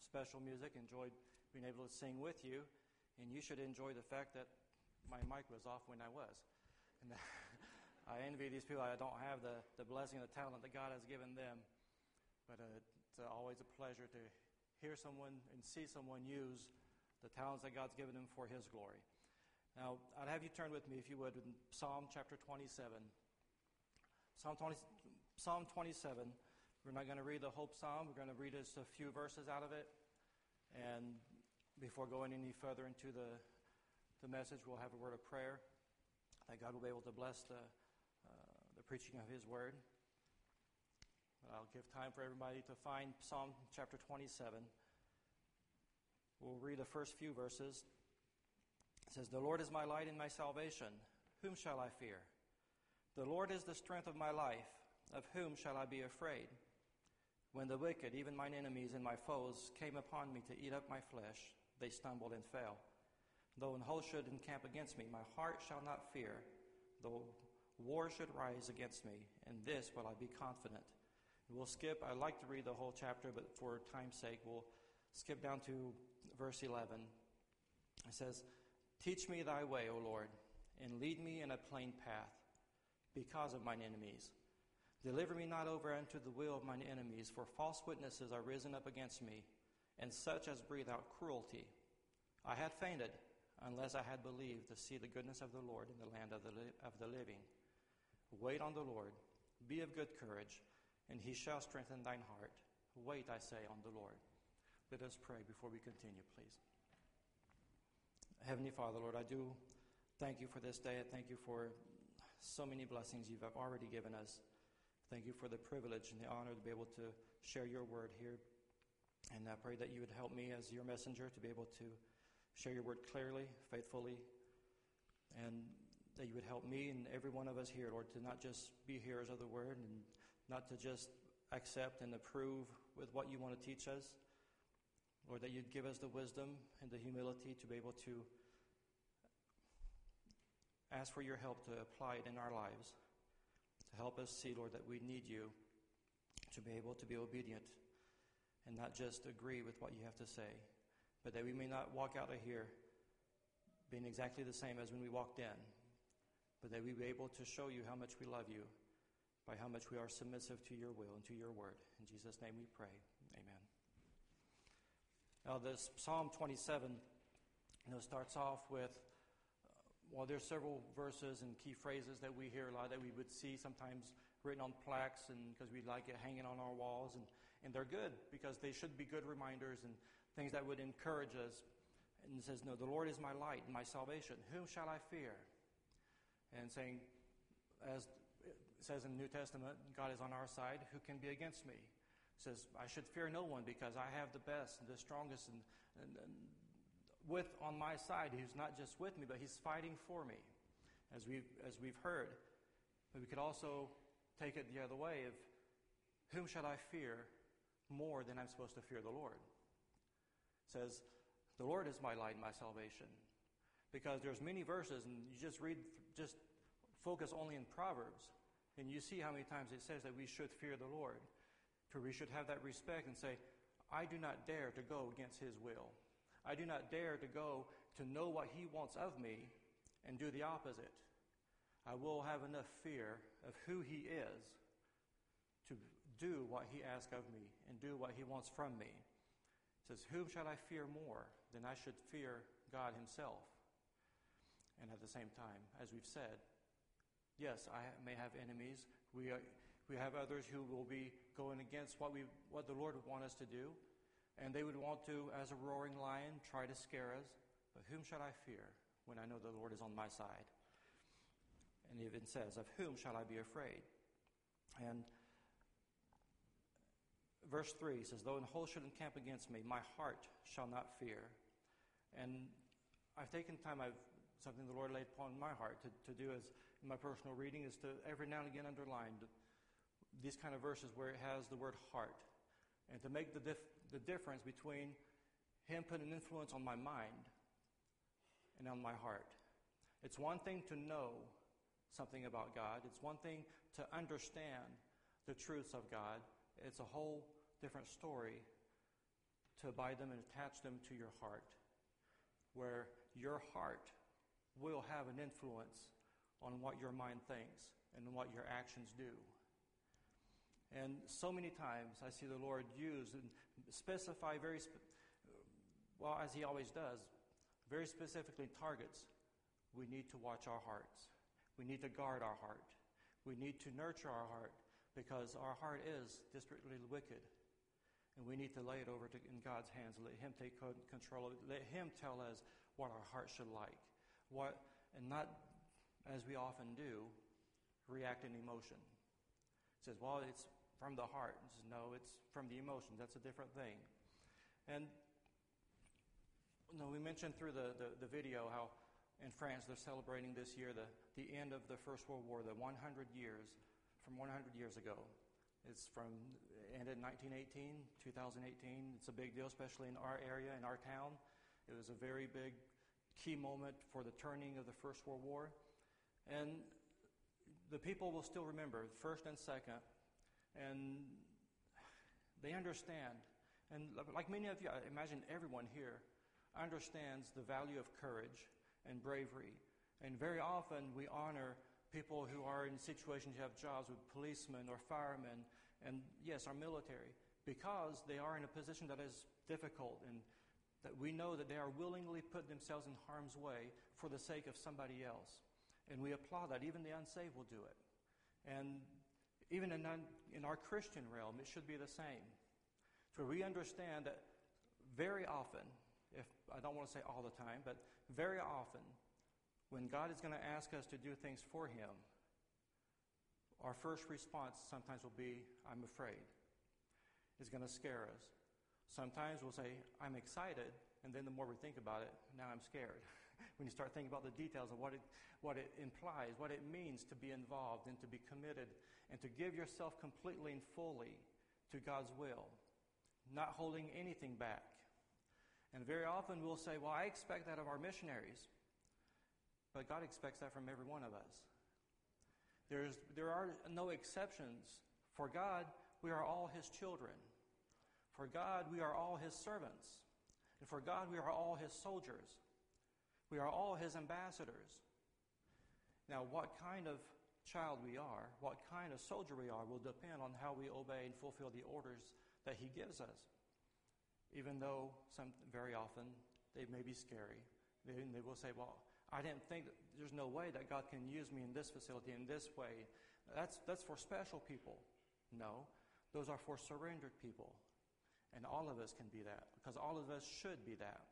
special music, enjoyed being able to sing with you, and you should enjoy the fact that my mic was off when I was. And I envy these people. I don't have the blessing and the talent that God has given them, but it's always a pleasure to hear someone and see someone use the talents that God's given them for His glory. Now, I'd have you turn with me, if you would, in Psalm chapter 27. Psalm 27. We're not going to read the whole psalm. We're going to read just a few verses out of it. And before going any further into the message, we'll have a word of prayer that God will be able to bless the preaching of His word. But I'll give time for everybody to find Psalm chapter 27. We'll read the first few verses. It says, "The Lord is my light and my salvation. Whom shall I fear? The Lord is the strength of my life. Of whom shall I be afraid? When the wicked, even mine enemies and my foes, came upon me to eat up my flesh, they stumbled and fell. Though an host should encamp against me, my heart shall not fear. Though war should rise against me, in this will I be confident." We'll skip. I'd like to read the whole chapter, but for time's sake, we'll skip down to verse 11. It says, "Teach me thy way, O Lord, and lead me in a plain path, because of mine enemies. Deliver me not over unto the will of mine enemies, for false witnesses are risen up against me, and such as breathe out cruelty. I had fainted, unless I had believed to see the goodness of the Lord in the land of the living. Wait on the Lord, be of good courage, and He shall strengthen thine heart. Wait, I say, on the Lord." Let us pray before we continue, please. Heavenly Father, Lord, I do thank You for this day. I thank You for so many blessings You've already given us. Thank You for the privilege and the honor to be able to share Your word here. And I pray that You would help me as Your messenger to be able to share Your word clearly, faithfully, and that You would help me and every one of us here, Lord, to not just be hearers of the word and not to just accept and approve with what You want to teach us. Lord, that You'd give us the wisdom and the humility to be able to ask for Your help to apply it in our lives, to help us see, Lord, that we need You to be able to be obedient and not just agree with what You have to say, but that we may not walk out of here being exactly the same as when we walked in, but that we be able to show You how much we love You by how much we are submissive to Your will and to Your word. In Jesus' name we pray. Amen. Now, this Psalm 27, starts off with, there's several verses and key phrases that we hear a lot that we would see sometimes written on plaques, and because we like it hanging on our walls, and they're good because they should be good reminders and things that would encourage us. And it says, "No, the Lord is my light and my salvation. Whom shall I fear?" And saying, as it says in the New Testament, God is on our side. Who can be against me? It says, I should fear no one because I have the best and the strongest and with on my side. He's not just with me, but He's fighting for me, as we've heard. But we could also take it the other way of, whom should I fear more than I'm supposed to fear the Lord? It says, the Lord is my light and my salvation. Because there's many verses, and you just focus only in Proverbs, and you see how many times it says that we should fear the Lord. For we should have that respect and say, I do not dare to go against His will. I do not dare to go to know what He wants of me and do the opposite. I will have enough fear of who He is to do what He asks of me and do what He wants from me. It says, whom shall I fear more than I should fear God Himself? And at the same time, as we've said, yes, I may have enemies. We have others who will be going against what the Lord would want us to do. And they would want to, as a roaring lion, try to scare us. But whom shall I fear when I know the Lord is on my side? And it even says, of whom shall I be afraid? And verse 3 says, though an host should encamp against me, my heart shall not fear. And I've taken time, something the Lord laid upon my heart to do as in my personal reading is to every now and again underline these kind of verses where it has the word heart, and to make the difference between Him putting an influence on my mind and on my heart. It's one thing to know something about God. It's one thing to understand the truths of God. It's a whole different story to abide them and attach them to your heart, where your heart will have an influence on what your mind thinks and what your actions do. And so many times I see the Lord use and specify as He always does, very specifically targets. We need to watch our hearts. We need to guard our heart. We need to nurture our heart, because our heart is desperately wicked. And we need to lay it over in God's hands, let Him take control of it, let Him tell us what our heart should like. And not, as we often do, react in emotion. It says, well, it's from the heart. It says, no, it's from the emotions. That's a different thing. And we mentioned through the video how in France they're celebrating this year the end of the First World War, the 100 years, from 100 years ago. It's ended in 1918, 2018. It's a big deal, especially in our area, in our town. It was a very big key moment for the turning of the First World War. And the people will still remember, first and second, and they understand. And like many of you, I imagine everyone here understands the value of courage and bravery. And very often we honor people who are in situations, you have jobs with policemen or firemen, and yes, our military, because they are in a position that is difficult, and that we know that they are willingly put themselves in harm's way for the sake of somebody else. And we applaud that. Even the unsaved will do it. And even in our Christian realm, it should be the same. So we understand that very often, if I don't want to say all the time, but very often, when God is going to ask us to do things for Him, our first response sometimes will be, I'm afraid. It's going to scare us. Sometimes we'll say, I'm excited, and then the more we think about it, now I'm scared. When you start thinking about the details of what it implies, what it means to be involved and to be committed and to give yourself completely and fully to God's will, not holding anything back. And very often we'll say, well, I expect that of our missionaries. But God expects that from every one of us. There are no exceptions. For God, we are all His children. For God, we are all His servants. And for God, we are all His soldiers. We are all His ambassadors. Now, what kind of child we are, what kind of soldier we are, will depend on how we obey and fulfill the orders that He gives us. Even though very often they may be scary. They will say, well, I didn't think there's no way that God can use me in this facility in this way. That's for special people. No, those are for surrendered people. And all of us can be that, because all of us should be that.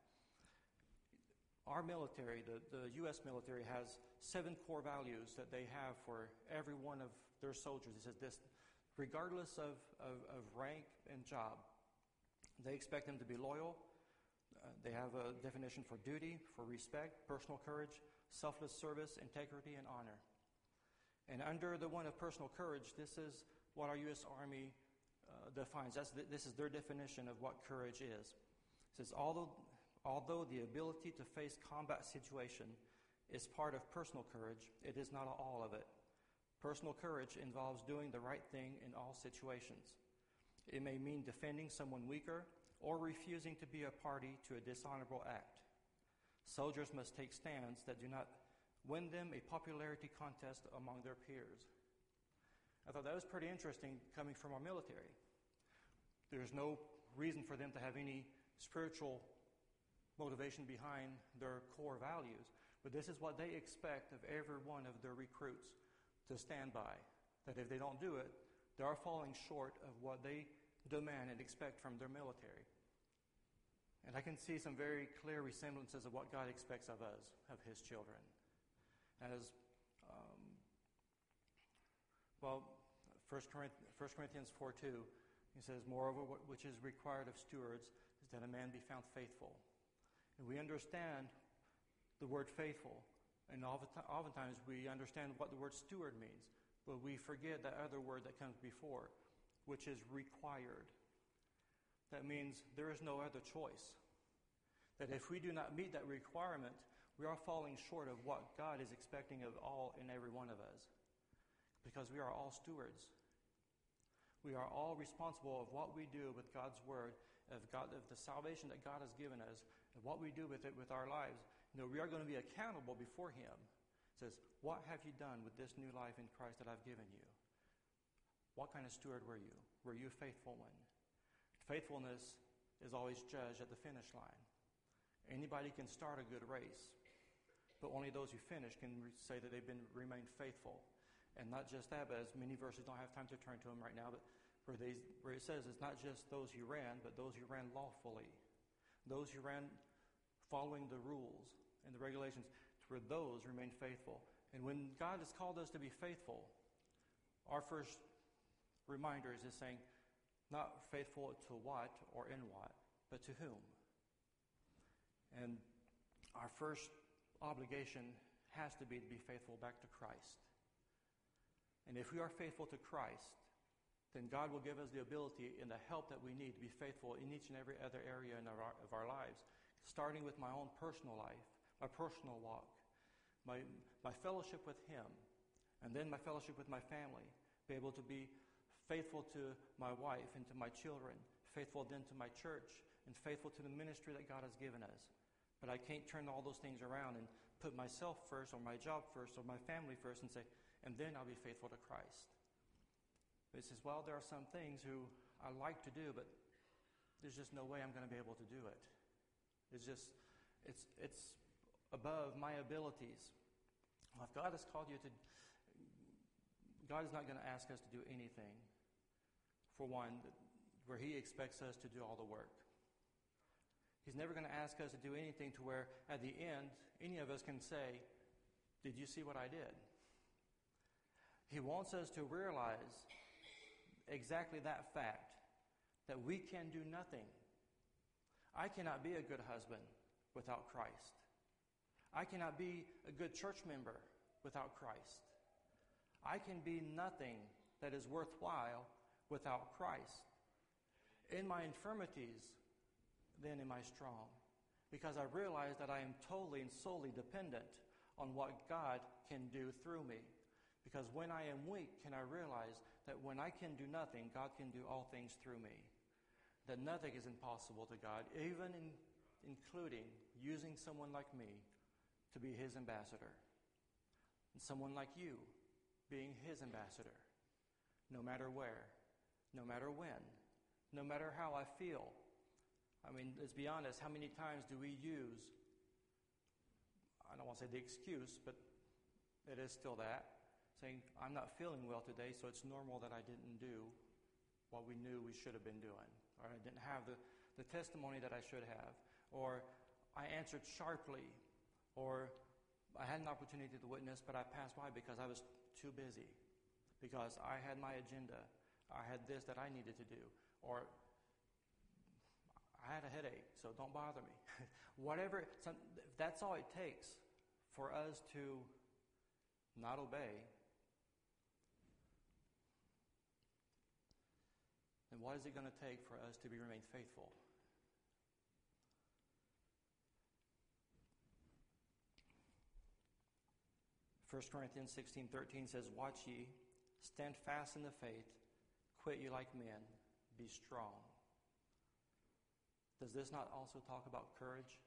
Our military, the U.S. military, has 7 core values that they have for every one of their soldiers. It says this, regardless of rank and job, they expect them to be loyal. They have a definition for duty, for respect, personal courage, selfless service, integrity, and honor. And under the one of personal courage, this is what our U.S. Army defines. This is their definition of what courage is. It says, although the ability to face combat situation is part of personal courage, it is not all of it. Personal courage involves doing the right thing in all situations. It may mean defending someone weaker, or refusing to be a party to a dishonorable act. Soldiers must take stands that do not win them a popularity contest among their peers. I thought that was pretty interesting coming from our military. There's no reason for them to have any spiritual motivation behind their core values, but this is what they expect of every one of their recruits to stand by. That if they don't do it, they are falling short of what they demand and expect from their military. And I can see some very clear resemblances of what God expects of us, of His children. As, 1 Corinthians 4:2, he says, moreover, which is required of stewards is that a man be found faithful. And we understand the word faithful, and oftentimes we understand what the word steward means, but we forget that other word that comes before, which is required. That means there is no other choice. That if we do not meet that requirement, we are falling short of what God is expecting of all and every one of us. Because we are all stewards. We are all responsible of what we do with God's word of the salvation that God has given us, and what we do with it with our lives, we are going to be accountable before Him. It says, what have you done with this new life in Christ that I've given you? What kind of steward were you? Were you a faithful one? Faithfulness is always judged at the finish line. Anybody can start a good race, but only those who finish can say that they've remained faithful. And not just that, but as many verses don't have time to turn to them right now, but where it says it's not just those who ran, but those who ran lawfully. Those who ran following the rules and the regulations, where those remain faithful. And when God has called us to be faithful, our first reminder is just saying, not faithful to what or in what, but to whom. And our first obligation has to be faithful back to Christ. And if we are faithful to Christ, then God will give us the ability and the help that we need to be faithful in each and every other area of our lives, starting with my own personal life, my personal walk, my fellowship with Him, and then my fellowship with my family, be able to be faithful to my wife and to my children, faithful then to my church, and faithful to the ministry that God has given us. But I can't turn all those things around and put myself first or my job first or my family first and say, and then I'll be faithful to Christ. But he says, well, there are some things who I like to do, but there's just no way I'm going to be able to do it. It's above my abilities. Well, if God has called you to, God is not going to ask us to do anything, for one, where He expects us to do all the work. He's never going to ask us to do anything to where, at the end, any of us can say, did you see what I did? He wants us to realize exactly that fact, that we can do nothing. I cannot be a good husband without Christ. I cannot be a good church member without Christ. I can be nothing that is worthwhile without Christ. In my infirmities, then am I strong, because I realize that I am totally and solely dependent on what God can do through me. Because when I am weak, can I realize that when I can do nothing, God can do all things through me. That nothing is impossible to God, even including using someone like me to be His ambassador. And someone like you being His ambassador. No matter where, no matter when, no matter how I feel. I mean, let's be honest, how many times do we use, I don't want to say the excuse, but it is still that, saying, I'm not feeling well today, so it's normal that I didn't do what we knew we should have been doing. Or I didn't have the testimony that I should have. Or I answered sharply. Or I had an opportunity to witness, but I passed by because I was too busy. Because I had my agenda. I had this that I needed to do. Or I had a headache, so don't bother me. Whatever, that's all it takes for us to not obey. And what is it going to take for us to remain faithful? First Corinthians 16:13 says, watch ye, stand fast in the faith, quit ye like men, be strong. Does this not also talk about courage?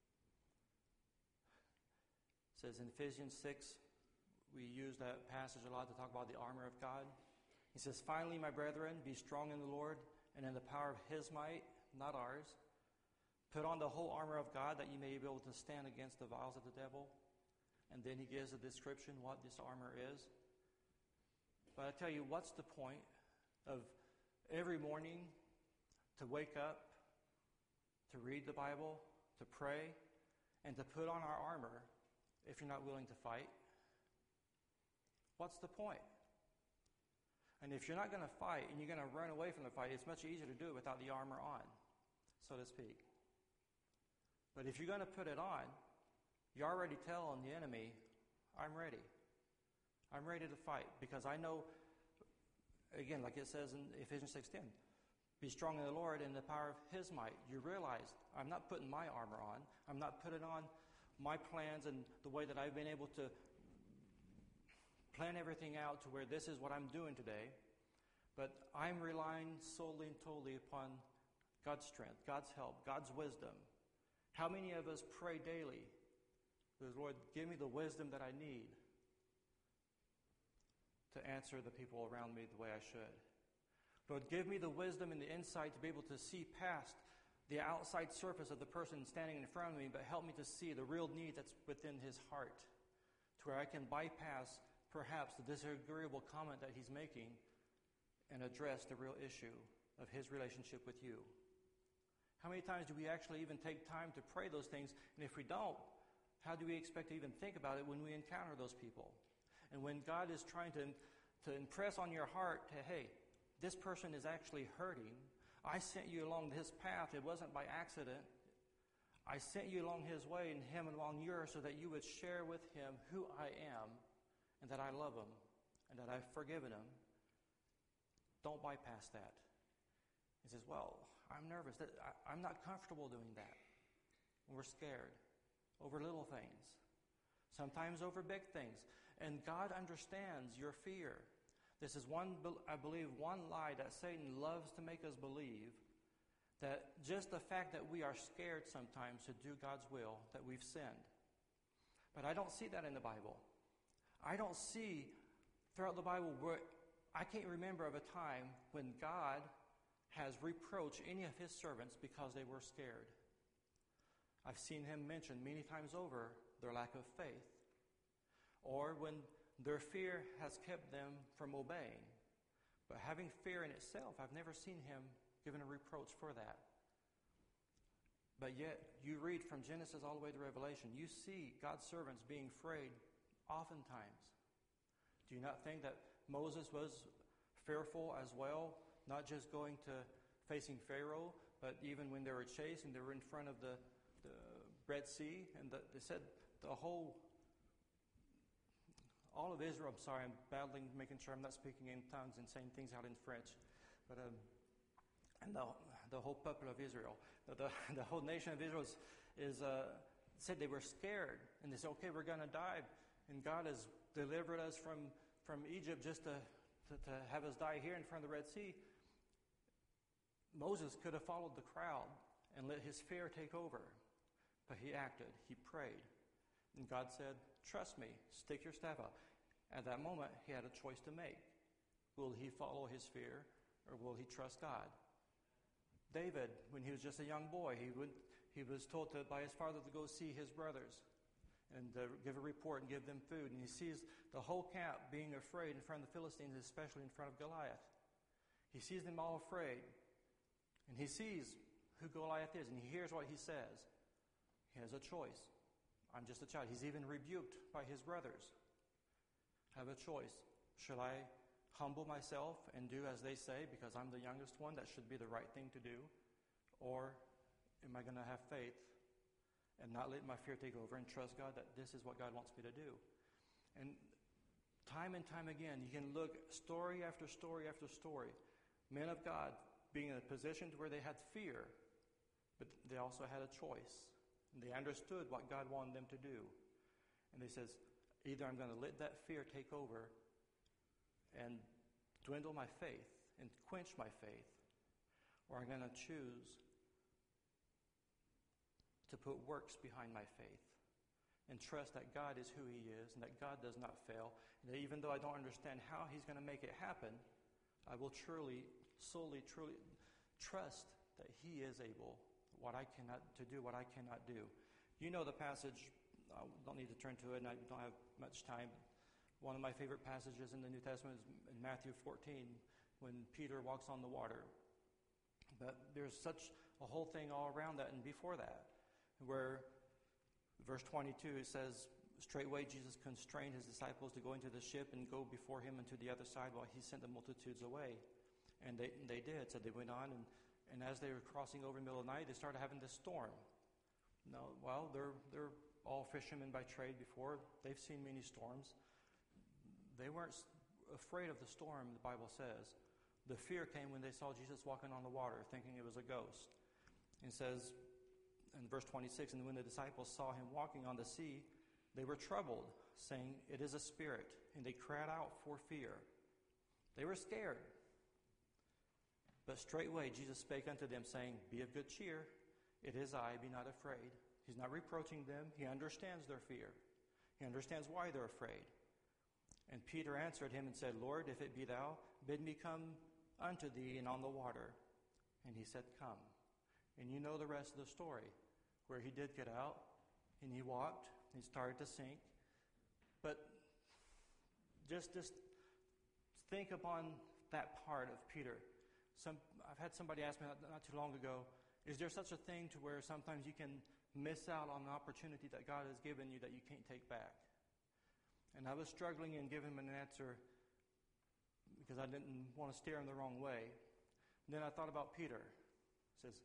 It says in Ephesians 6, we use that passage a lot to talk about the armor of God. He says, finally, my brethren, be strong in the Lord and in the power of His might, not ours. Put on the whole armor of God that you may be able to stand against the wiles of the devil. And then he gives a description what this armor is. But I tell you, what's the point of every morning to wake up, to read the Bible, to pray, and to put on our armor if you're not willing to fight? What's the point? And if you're not going to fight and you're going to run away from the fight, it's much easier to do it without the armor on, so to speak. But if you're going to put it on, you're already telling the enemy, I'm ready. I'm ready to fight because I know, again, like it says in Ephesians 6:10, be strong in the Lord and the power of His might. You realize I'm not putting my armor on. I'm not putting on my plans and the way that I've been able to plan everything out to where this is what I'm doing today. But I'm relying solely and totally upon God's strength, God's help, God's wisdom. How many of us pray daily, Lord, give me the wisdom that I need to answer the people around me the way I should. Lord, give me the wisdom and the insight to be able to see past the outside surface of the person standing in front of me, but help me to see the real need that's within his heart, to where I can bypass perhaps the disagreeable comment that he's making and address the real issue of his relationship with you. How many times do we actually even take time to pray those things? And if we don't, how do we expect to even think about it when we encounter those people? And when God is trying to impress on your heart, hey, this person is actually hurting. I sent you along his path. It wasn't by accident. I sent you along his way and him along yours so that you would share with him who I am and that I love him and that I've forgiven him. Don't bypass that. He says, well, I'm nervous. I'm not comfortable doing that. We're scared over little things, sometimes over big things. And God understands your fear. This is I believe, one lie that Satan loves to make us believe, that just the fact that we are scared sometimes to do God's will, that we've sinned. But I don't see that in the Bible. I don't see throughout the Bible where I can't remember of a time when God has reproached any of his servants because they were scared. I've seen him mention many times over their lack of faith, or when their fear has kept them from obeying. But having fear in itself, I've never seen him given a reproach for that. But yet, you read from Genesis all the way to Revelation, you see God's servants being afraid oftentimes. Do you not think that Moses was fearful as well, not just going to facing Pharaoh, but even when they were chased and they were in front of the Red Sea, and they said all of Israel, I'm sorry, I'm battling, making sure I'm not speaking in tongues and saying things out in French. But and the whole people of Israel, the whole nation of Israel said they were scared. And they said, okay, we're going to die. And God has delivered us from Egypt just to have us die here in front of the Red Sea. Moses could have followed the crowd and let his fear take over. But he acted. He prayed. And God said, trust me, stick your staff out. At that moment, he had a choice to make. Will he follow his fear, or will he trust God? David, when he was just a young boy, he was told by his father to go see his brothers and give a report and give them food. And he sees the whole camp being afraid in front of the Philistines, especially in front of Goliath. He sees them all afraid. And he sees who Goliath is, and he hears what he says. He has a choice. I'm just a child. He's even rebuked by his brothers. Have a choice. Should I humble myself and do as they say because I'm the youngest one? That should be the right thing to do. Or am I going to have faith and not let my fear take over and trust God that this is what God wants me to do? And time again, you can look story after story after story. Men of God being in a position where they had fear, but they also had a choice. And they understood what God wanted them to do. And they says, either I'm going to let that fear take over and dwindle my faith and quench my faith, or I'm going to choose to put works behind my faith and trust that God is who he is and that God does not fail. And that even though I don't understand how he's going to make it happen, I will truly trust that he is able to do what I cannot do. You know the passage, I don't need to turn to it, and I don't have much time. One of my favorite passages in the New Testament is in Matthew 14, when Peter walks on the water. But there's such a whole thing all around that and before that, where verse 22, it says, straightway Jesus constrained his disciples to go into the ship and go before him into the other side while he sent the multitudes away. And they did. So they went on, and as they were crossing over in the middle of the night, they started having this storm. No, well, they're all fishermen by trade before. They've seen many storms. They weren't afraid of the storm, the Bible says. The fear came when they saw Jesus walking on the water, thinking it was a ghost. It says in verse 26, and when the disciples saw him walking on the sea, they were troubled, saying, it is a spirit. And they cried out for fear. They were scared. But straightway Jesus spake unto them, saying, Be of good cheer. It is I, be not afraid. He's not reproaching them. He understands their fear. He understands why they're afraid. And Peter answered him and said, Lord, if it be thou, bid me come unto thee and on the water. And he said, Come. And you know the rest of the story, where he did get out, and he walked, and he started to sink. But just think upon that part of Peter. I've had somebody ask me not too long ago, is there such a thing to where sometimes you can miss out on an opportunity that God has given you that you can't take back? And I was struggling in giving him an answer because I didn't want to steer him the wrong way. And then I thought about Peter. It says,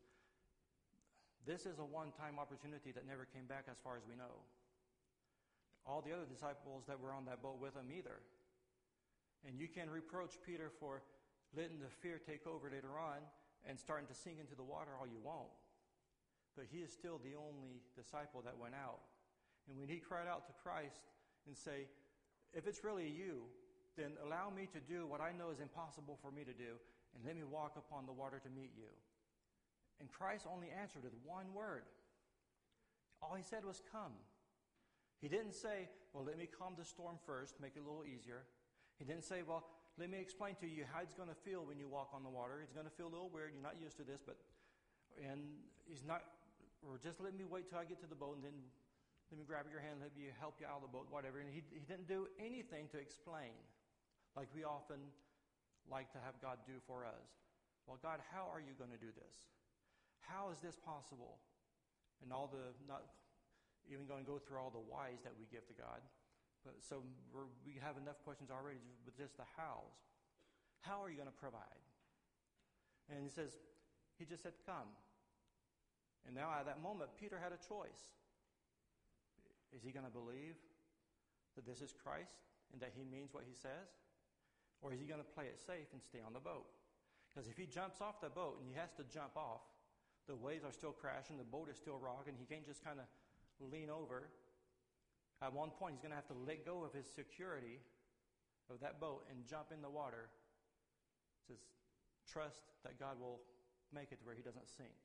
this is a one-time opportunity that never came back as far as we know. All the other disciples that were on that boat with him either. And you can reproach Peter for letting the fear take over later on and starting to sink into the water all you want. But he is still the only disciple that went out. And when he cried out to Christ and say, if it's really you, then allow me to do what I know is impossible for me to do, and let me walk upon the water to meet you. And Christ only answered with one word. All he said was, come. He didn't say, well, let me calm the storm first, make it a little easier. He didn't say, well, let me explain to you how it's going to feel when you walk on the water. It's going to feel a little weird. You're not used to this, and he's not, or just let me wait till I get to the boat, and then let me grab your hand, let me help you out of the boat, whatever. And he didn't do anything to explain, like we often like to have God do for us. Well, God, how are you going to do this? How is this possible? And not even going to go through all the whys that we give to God. But so we have enough questions already with just the hows. How are you going to provide? And he just said, come. And now at that moment, Peter had a choice. Is he going to believe that this is Christ and that he means what he says? Or is he going to play it safe and stay on the boat? Because if he jumps off the boat, and he has to jump off, the waves are still crashing, the boat is still rocking, he can't just kind of lean over. At one point, he's going to have to let go of his security of that boat and jump in the water. It says, trust that God will make it to where he doesn't sink.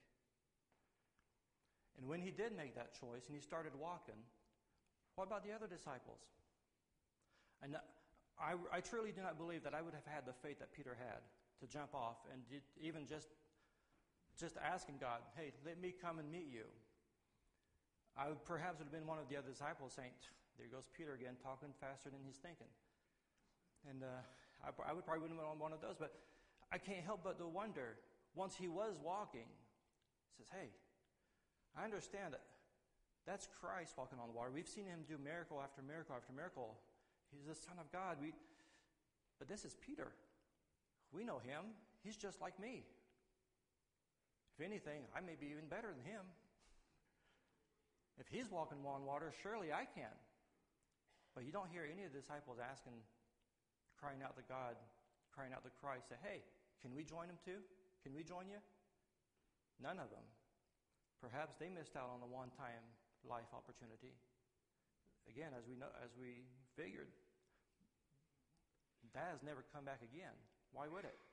And when he did make that choice and he started walking, what about the other disciples? And I truly do not believe that I would have had the faith that Peter had to jump off and even just asking God, hey, let me come and meet you. I would perhaps have been one of the other disciples saying, there goes Peter again, talking faster than he's thinking. And I would probably wouldn't have been on one of those, but I can't help but to wonder, once he was walking, he says, hey, I understand that that's Christ walking on the water. We've seen him do miracle after miracle after miracle. He's the Son of God. But this is Peter. We know him. He's just like me. If anything, I may be even better than him. If he's walking on water, surely I can. But you don't hear any of the disciples crying out to God, crying out to Christ, say, hey, can we join him too? Can we join you? None of them. Perhaps they missed out on the one-time life opportunity. Again, as we figured, that has never come back again. Why would it?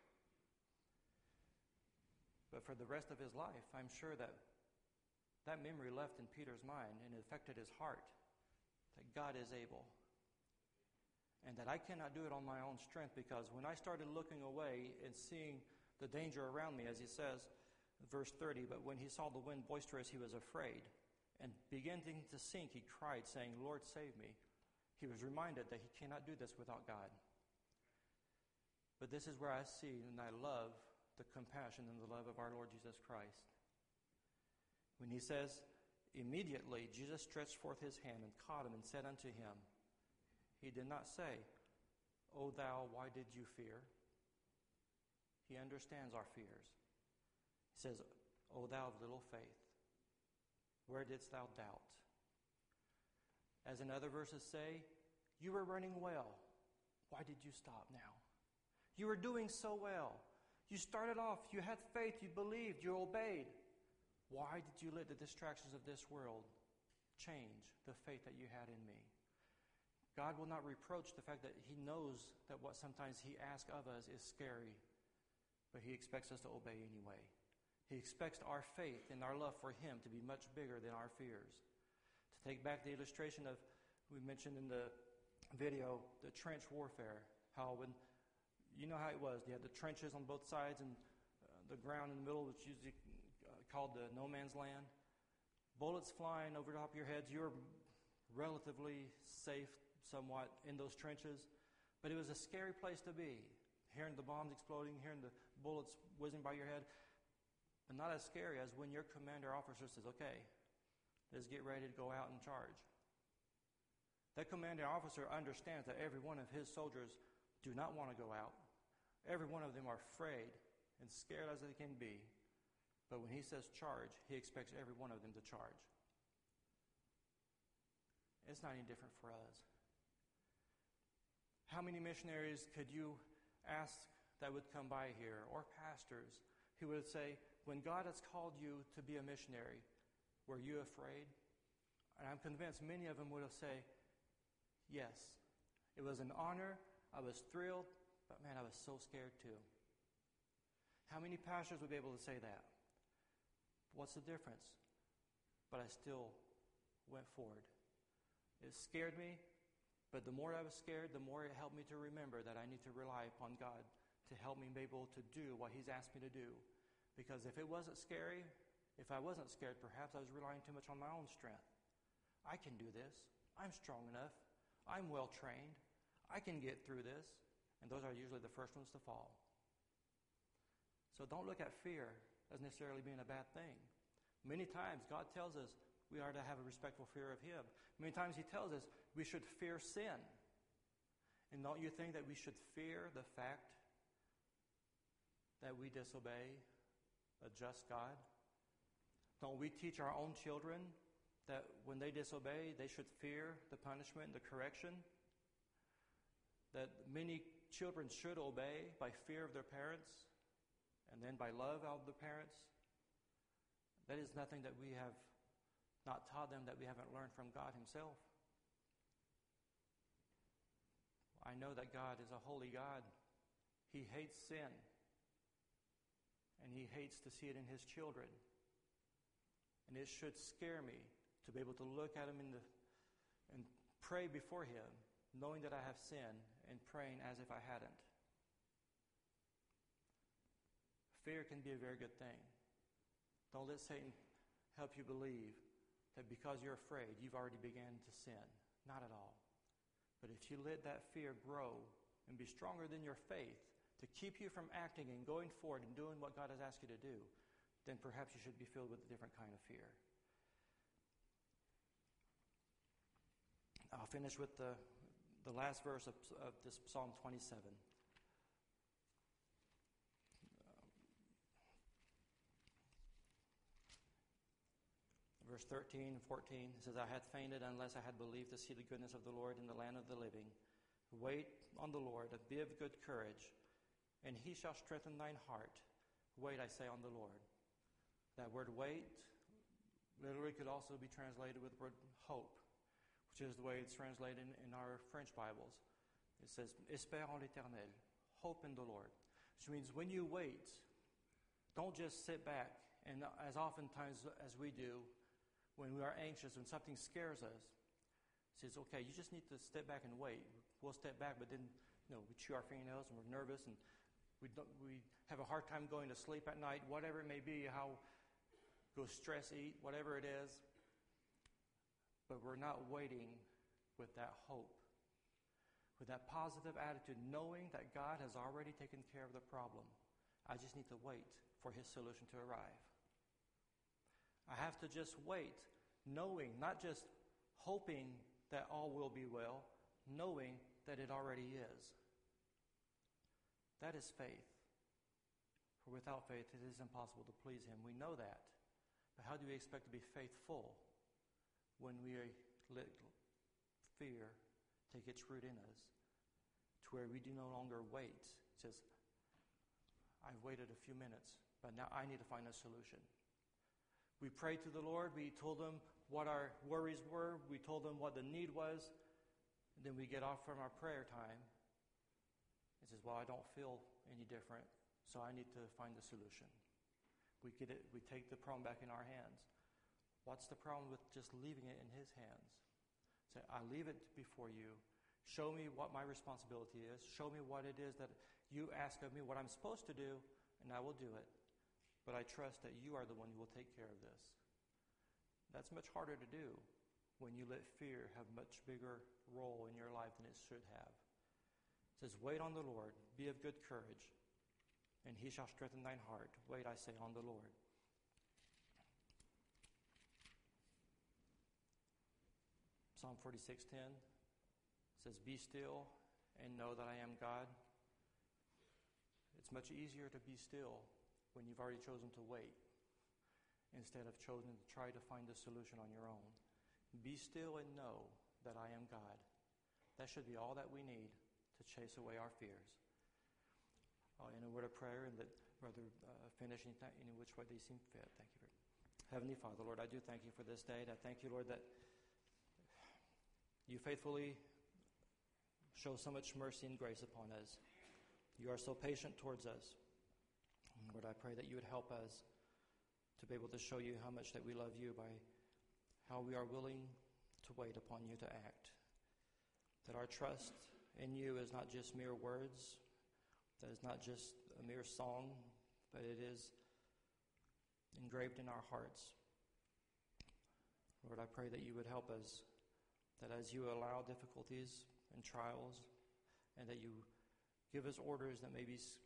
But for the rest of his life, I'm sure that memory left in Peter's mind and it affected his heart, that God is able. And that I cannot do it on my own strength, because when I started looking away and seeing the danger around me, as he says, verse 30, but when he saw the wind boisterous, he was afraid. And beginning to sink, he cried, saying, Lord, save me. He was reminded that he cannot do this without God. But this is where I see and I love the compassion and the love of our Lord Jesus Christ. When he says, immediately Jesus stretched forth his hand and caught him and said unto him, he did not say, O thou, why did you fear? He understands our fears. He says, O thou of little faith, where didst thou doubt? As in other verses say, you were running well. Why did you stop now? You were doing so well. You started off, you had faith, you believed, you obeyed. Why did you let the distractions of this world change the faith that you had in me? God will not reproach the fact that he knows that what sometimes he asks of us is scary. but He expects us to obey anyway. He expects our faith and our love for Him to be much bigger than our fears. To take back the illustration of, we mentioned in the video, the trench warfare, how when, you know how it was, you had the trenches on both sides and the ground in the middle, which is usually called the no man's land. Bullets flying over the top of your heads. You're relatively safe somewhat in those trenches, but it was a scary place to be. Hearing the bombs exploding, hearing the bullets whizzing by your head, but not as scary as when your commander officer says, okay, let's get ready to go out and charge. That commander officer understands that every one of his soldiers do not want to go out. Every one of them are afraid and scared as they can be. But when he says charge, he expects every one of them to charge. It's not any different for us. How many missionaries could you ask that would come by here, or pastors, who would say, when God has called you to be a missionary, were you afraid? And I'm convinced many of them would have said, yes. It was an honor. I was thrilled, but man, I was so scared too. How many pastors would be able to say that? What's the difference? But I still went forward. It scared me, but the more I was scared, the more it helped me to remember that I need to rely upon God to help me be able to do what He's asked me to do. Because if it wasn't scary, if I wasn't scared, perhaps I was relying too much on my own strength. I can do this. I'm strong enough. I'm well trained. I can get through this. And those are usually the first ones to fall. So don't look at fear as necessarily being a bad thing. Many times God tells us we are to have a respectful fear of Him. Many times He tells us we should fear sin. And don't you think that we should fear the fact that we disobey a just God? Don't we teach our own children that when they disobey, they should fear the punishment and the correction? That many children should obey by fear of their parents and then by love of the parents? That is nothing that we have not taught them that we haven't learned from God Himself. I know that God is a holy God. He hates sin. And He hates to see it in His children. And it should scare me to be able to look at Him and pray before Him, knowing that I have sinned and praying as if I hadn't. Fear can be a very good thing. Don't let Satan help you believe that because you're afraid, you've already begun to sin. Not at all. But if you let that fear grow and be stronger than your faith to keep you from acting and going forward and doing what God has asked you to do, then perhaps you should be filled with a different kind of fear. I'll finish with the last verse of this Psalm 27. Verse 13 and 14 says, I had fainted unless I had believed to see the goodness of the Lord in the land of the living. Wait on the Lord, be of good courage, and He shall strengthen thine heart. Wait, I say, on the Lord. That word wait literally could also be translated with the word hope, which is the way it's translated in our French Bibles. It says, espère en l'Éternel, hope in the Lord. Which means when you wait, don't just sit back, and as oftentimes as we do, when we are anxious, when something scares us, it says, okay, you just need to step back and wait. We'll step back, but then we chew our fingernails and we're nervous and we have a hard time going to sleep at night, whatever it may be, go stress eat, whatever it is. But we're not waiting with that hope, with that positive attitude, knowing that God has already taken care of the problem. I just need to wait for His solution to arrive. I have to just wait, knowing, not just hoping that all will be well, knowing that it already is. That is faith. For without faith, it is impossible to please Him. We know that. But how do we expect to be faithful when we let fear take its root in us, to where we do no longer wait? It says, I've waited a few minutes, but now I need to find a solution. We prayed to the Lord. We told Him what our worries were. We told Him what the need was. And then we get off from our prayer time. It says, well, I don't feel any different. So I need to find the solution. We take the problem back in our hands. What's the problem with just leaving it in his hands? Say, I leave it before you. Show me what my responsibility is. Show me what it is that you ask of me, what I'm supposed to do, and I will do it. But I trust that you are the one who will take care of this. That's much harder to do when you let fear have much bigger role in your life than it should have. It says, wait on the Lord, be of good courage, and he shall strengthen thine heart. Wait, I say, on the Lord. Psalm 46:10 says, be still and know that I am God. It's much easier to be still when you've already chosen to wait instead of choosing to try to find a solution on your own. Be still and know that I am God. That should be all that we need to chase away our fears. In a word of prayer, and let Brother finish in which way they seem fit. Thank you. Heavenly Father, Lord, I do thank you for this day. And I thank you, Lord, that you faithfully show so much mercy and grace upon us. You are so patient towards us. And Lord, I pray that you would help us to be able to show you how much that we love you by how we are willing to wait upon you to act. That our trust in you is not just mere words, that is not just a mere song, but it is engraved in our hearts. Lord, I pray that you would help us, that as you allow difficulties and trials, and that you give us orders that may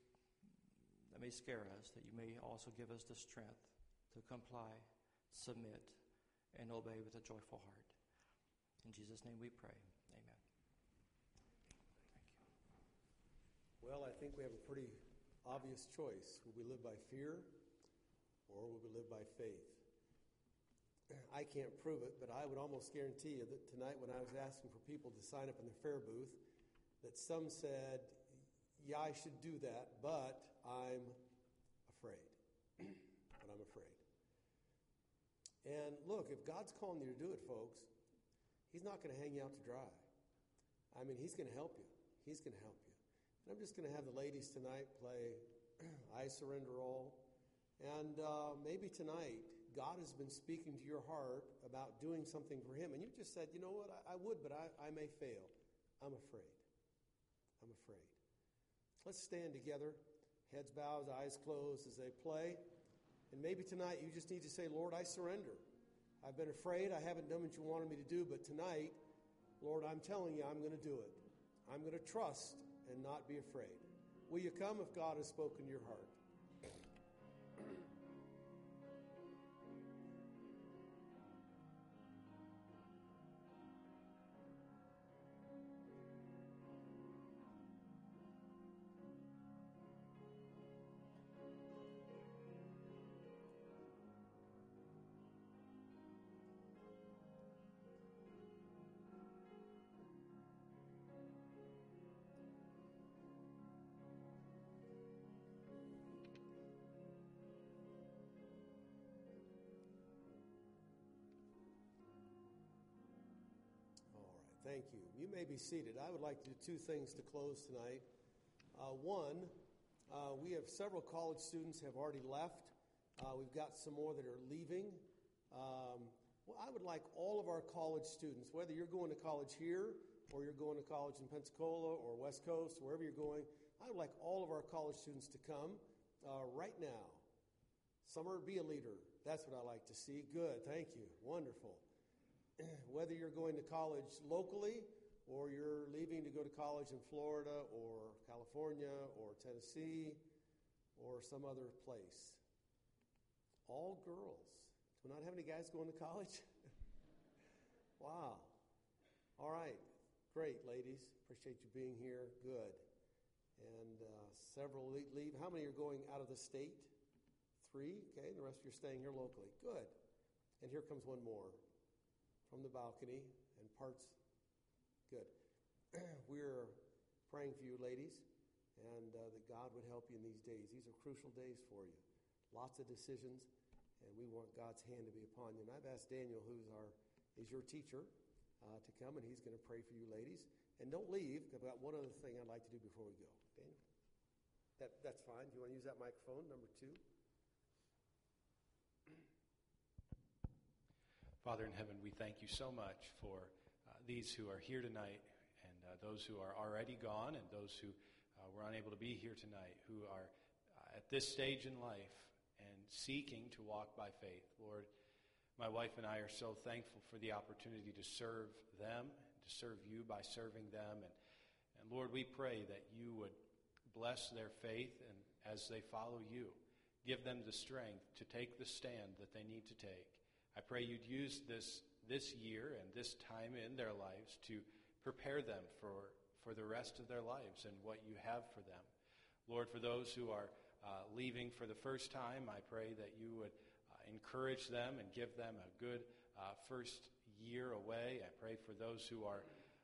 scare us, that you may also give us the strength to comply, submit, and obey with a joyful heart. In Jesus' name we pray. Amen. Thank you. Well, I think we have a pretty obvious choice. Will we live by fear or will we live by faith? I can't prove it, but I would almost guarantee you that tonight when I was asking for people to sign up in the fair booth, that some said, yeah, I should do that, but I'm afraid. But I'm afraid. And look, if God's calling you to do it, folks, he's not going to hang you out to dry. I mean, he's going to help you. He's going to help you. And I'm just going to have the ladies tonight play I Surrender All. And maybe tonight, God has been speaking to your heart about doing something for him. And you just said, you know what, I would, but I may fail. I'm afraid. I'm afraid. Let's stand together, heads bowed, eyes closed as they play. And maybe tonight you just need to say, Lord, I surrender. I've been afraid. I haven't done what you wanted me to do. But tonight, Lord, I'm telling you, I'm going to do it. I'm going to trust and not be afraid. Will you come if God has spoken to your heart? Thank you. You may be seated. I would like to do two things to close tonight. One, we have several college students have already left. We've got some more that are leaving. Well, I would like all of our college students, whether you're going to college here or you're going to college in Pensacola or West Coast, wherever you're going, I would like all of our college students to come right now. Summer, be a leader. That's what I like to see. Good. Thank you. Wonderful. Whether you're going to college locally or you're leaving to go to college in Florida or California or Tennessee or some other place. All girls. Do we not have any guys going to college? Wow. All right. Great, ladies. Appreciate you being here. Good. And several leave. How many are going out of the state? 3. Okay. The rest of you are staying here locally. Good. And here comes one more. From the balcony and parts. Good. We're praying for you, ladies, and that God would help you in these days. These are crucial days for you. Lots of decisions, and we want God's hand to be upon you. And I've asked Daniel, is your teacher, to come, and he's going to pray for you, ladies. And don't leave. I've got one other thing I'd like to do before we go. Daniel? That's fine. Do you want to use that microphone, number 2? Father in heaven, we thank you so much for these who are here tonight and those who are already gone and those who were unable to be here tonight, who are at this stage in life and seeking to walk by faith. Lord, my wife and I are so thankful for the opportunity to serve them, to serve you by serving them. And Lord, we pray that you would bless their faith and as they follow you, give them the strength to take the stand that they need to take. I pray you'd use this year and this time in their lives to prepare them for the rest of their lives and what you have for them. Lord, for those who are leaving for the first time, I pray that you would encourage them and give them a good first year away. I pray for those who are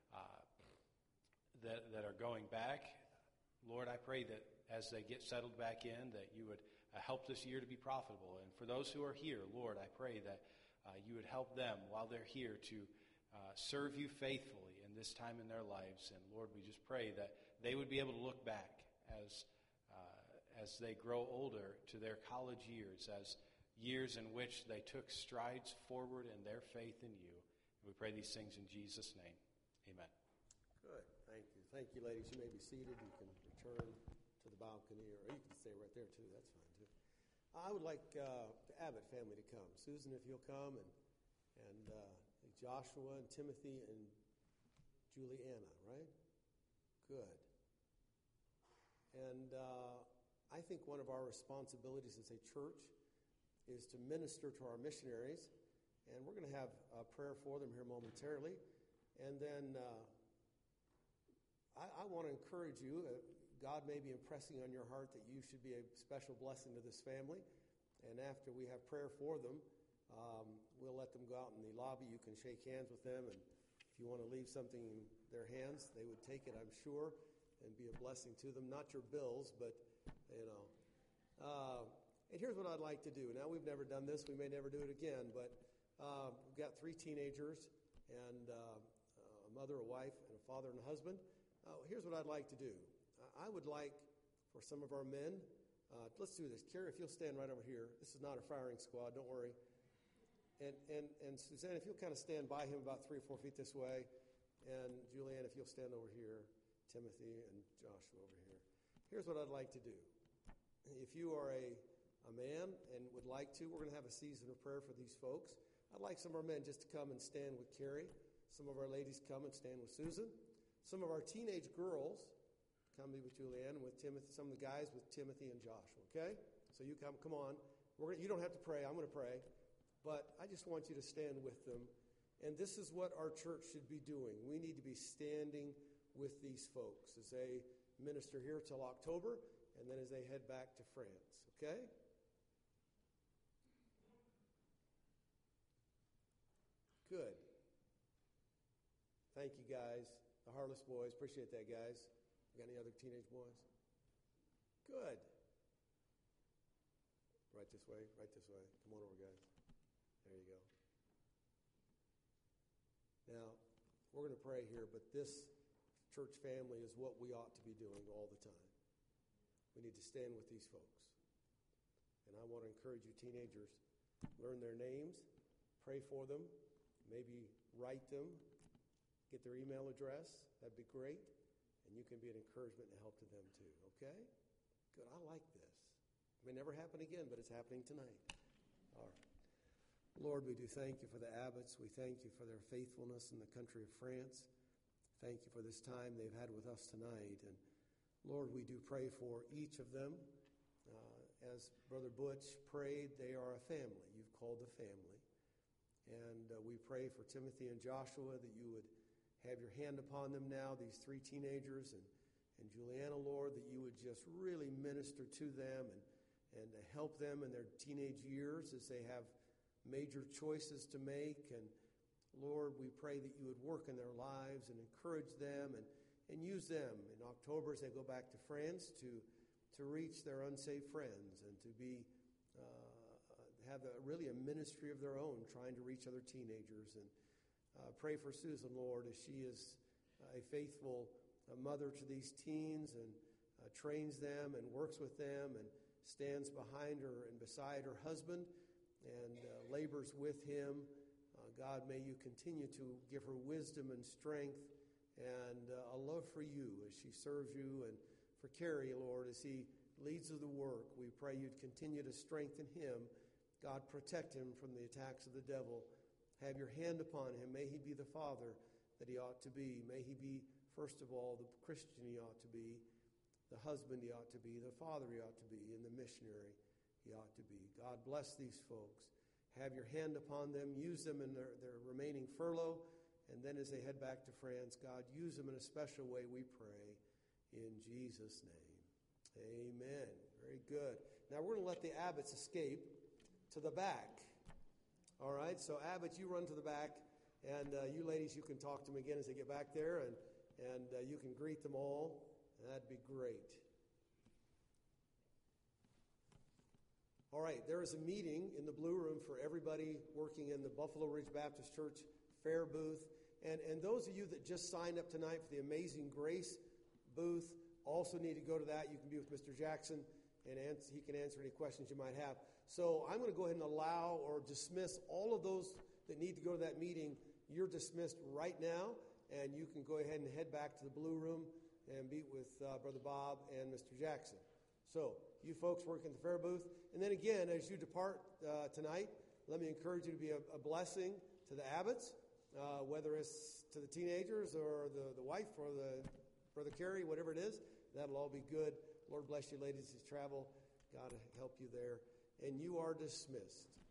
that are going back. Lord, I pray that as they get settled back in, that you would help this year to be profitable. And for those who are here, Lord, I pray that you would help them while they're here to serve you faithfully in this time in their lives. And Lord, we just pray that they would be able to look back as they grow older to their college years, as years in which they took strides forward in their faith in you. And we pray these things in Jesus' name. Amen. Good. Thank you. Thank you, ladies. You may be seated. You can return to the balcony, or you can stay right there, too. That's fine, too. I would like the Abbott family to come. Susan, if you'll come, and Joshua and Timothy and Juliana, right? Good. And I think one of our responsibilities as a church is to minister to our missionaries, and we're going to have a prayer for them here momentarily. And then I want to encourage you. God may be impressing on your heart that you should be a special blessing to this family. And after we have prayer for them, we'll let them go out in the lobby. You can shake hands with them, and if you want to leave something in their hands, they would take it, I'm sure, and be a blessing to them. Not your bills, but, you know. And here's what I'd like to do. Now, we've never done this. We may never do it again, but we've got 3 teenagers and a mother, a wife, and a father and a husband. Here's what I'd like to do. I would like for some of our men, let's do this. Carrie, if you'll stand right over here. This is not a firing squad, don't worry. And Suzanne, if you'll kind of stand by him about 3 or 4 feet this way. And Julianne, if you'll stand over here. Timothy and Joshua over here. Here's what I'd like to do. If you are a man and would like to, we're going to have a season of prayer for these folks. I'd like some of our men just to come and stand with Carrie. Some of our ladies come and stand with Susan. Some of our teenage girls come be with Julianne and with Timothy. Some of the guys with Timothy and Joshua, okay? So you come on. You don't have to pray. I'm going to pray. But I just want you to stand with them. And this is what our church should be doing. We need to be standing with these folks as they minister here till October and then as they head back to France, okay? Good. Thank you, guys. The Harless boys. Appreciate that, guys. Got any other teenage boys? Good. Right this way. Right this way. Come on over, guys. There you go. Now, we're going to pray here, but this church family is what we ought to be doing all the time. We need to stand with these folks. And I want to encourage you teenagers, learn their names, pray for them, maybe write them, get their email address. That'd be great. And you can be an encouragement and help to them too, okay? Good, I like this. It may never happen again, but it's happening tonight. All right. Lord, we do thank you for the Abbotts. We thank you for their faithfulness in the country of France. Thank you for this time they've had with us tonight. And Lord, we do pray for each of them. As Brother Butch prayed, they are a family. You've called a family. And we pray for Timothy and Joshua that you would have your hand upon them now, these 3 teenagers, and Juliana, Lord, that you would just really minister to them and help them in their teenage years as they have major choices to make. And Lord, we pray that you would work in their lives and encourage them and use them in October as they go back to France to reach their unsaved friends and to be have really a ministry of their own, trying to reach other teenagers. And pray for Susan, Lord, as she is a faithful mother to these teens and trains them and works with them and stands behind her and beside her husband and labors with him. God, may you continue to give her wisdom and strength and a love for you as she serves you, and for Kerry, Lord, as he leads of the work. We pray you'd continue to strengthen him. God, protect him from the attacks of the devil. Have your hand upon him. May he be the father that he ought to be. May he be, first of all, the Christian he ought to be, the husband he ought to be, the father he ought to be, and the missionary he ought to be. God, bless these folks. Have your hand upon them. Use them in their remaining furlough. And then as they head back to France, God, use them in a special way, we pray, in Jesus' name. Amen. Very good. Now we're going to let the Abbotts escape to the back. All right, so Abbott, you run to the back, and you ladies, you can talk to them again as they get back there, and you can greet them all. That'd be great. All right, there is a meeting in the Blue Room for everybody working in the Buffalo Ridge Baptist Church Fair booth. And those of you that just signed up tonight for the Amazing Grace booth also need to go to that. You can be with Mr. Jackson, and he can answer any questions you might have. So I'm going to go ahead and allow or dismiss all of those that need to go to that meeting. You're dismissed right now, and you can go ahead and head back to the Blue Room and meet with Brother Bob and Mr. Jackson. So you folks working at the Fair booth. And then again, as you depart tonight, let me encourage you to be a blessing to the Abbotts, whether it's to the teenagers or the wife or the Brother Kerry, whatever it is. That'll all be good. Lord bless you, ladies, as you travel. God help you there. And you are dismissed.